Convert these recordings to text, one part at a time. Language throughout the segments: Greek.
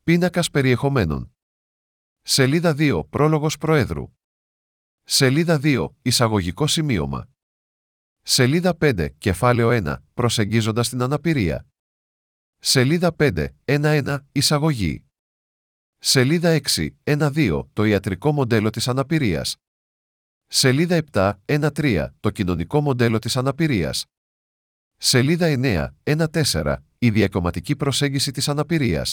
Πίνακας περιεχομένων. Σελίδα 2. Πρόλογος Προέδρου. Σελίδα 2. Εισαγωγικό σημείωμα. Σελίδα 5. Κεφάλαιο 1. Προσεγγίζοντας την αναπηρία. Σελίδα 5. 1-1. Εισαγωγή. Σελίδα 6. 1-2. Το ιατρικό μοντέλο της αναπηρίας. Σελίδα 7. 1-3. Το κοινωνικό μοντέλο της αναπηρίας. Σελίδα 9. 1-4. Η διακομματική προσέγγιση της αναπηρίας.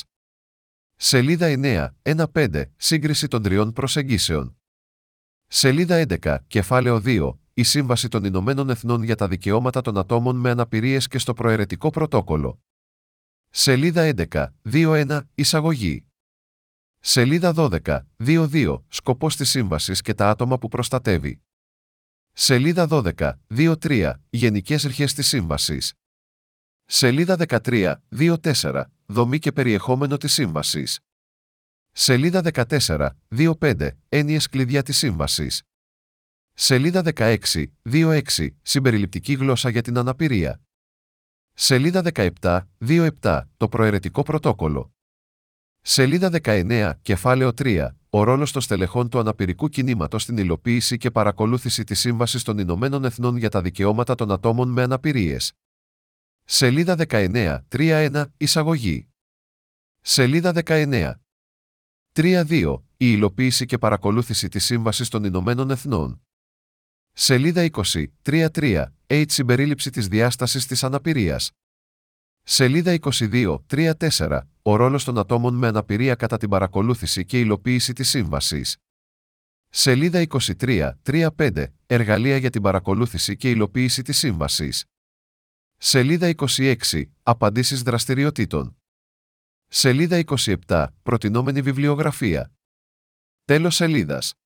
Σελίδα 9. 1-5. Σύγκριση των τριών προσεγγίσεων. Σελίδα 11. Κεφάλαιο 2. Η Σύμβαση των Ηνωμένων Εθνών για τα Δικαιώματα των Ατόμων με Αναπηρίες και στο Προαιρετικό Πρωτόκολλο. Σελίδα 11. 2-1. Εισαγωγή. Σελίδα 12. 2-2. Σκοπός της Σύμβασης και τα άτομα που προστατεύει. Σελίδα 12. 2-3. Γενικές αρχές της Σύμβασης. Σελίδα 13. 2-4. Δομή και περιεχόμενο της Σύμβασης. Σελίδα 14. 2-5. Έννοιες κλειδιά της Σύμβασης. Σελίδα 16. 2-6. Συμπεριληπτική γλώσσα για την αναπηρία. Σελίδα 17. 2-7. Το Προαιρετικό Πρωτόκολλο. Σελίδα 19. Κεφάλαιο 3. Ο ρόλος των στελεχών του αναπηρικού κινήματος στην υλοποίηση και παρακολούθηση της Σύμβασης των Ηνωμένων Εθνών για τα Δικαιώματα των Ατόμων με Αναπηρίες. Σελίδα 19. 3-1. Εισαγωγή. Σελίδα 19. 3-2. Η υλοποίηση και παρακολούθηση της Σύμβασης των Ηνωμένων Εθνών. Σελίδα 20. 3-3. Συμπερίληψη της διάστασης της αναπηρίας. Σελίδα 22. 3-4. Ο ρόλος των ατόμων με αναπηρία κατά την παρακολούθηση και υλοποίηση της Σύμβασης. Σελίδα 23. 3-5. Εργαλεία για την παρακολούθηση και υλοποίηση της Σύμβασης. Σελίδα 26. Απαντήσεις δραστηριοτήτων. Σελίδα 27. Προτινόμενη βιβλιογραφία. Τέλος σελίδας.